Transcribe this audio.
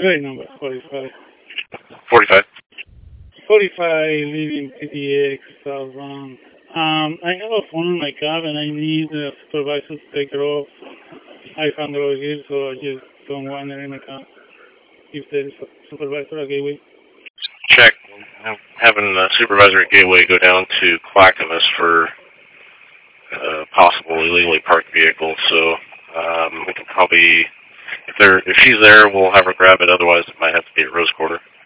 Great number, 45. 45. 45, leaving PTX, southbound. I have a phone in my cab and I need the supervisor to take it off. I found it over here, so I just don't want it in my car. If there is a supervisor at Gateway. Check. I'm having the supervisor at Gateway go down to Clackamas for possible illegally parked vehicle. So we can probably, if she's there, we'll have her grab it. Otherwise, it might have to be at Rose Quarter.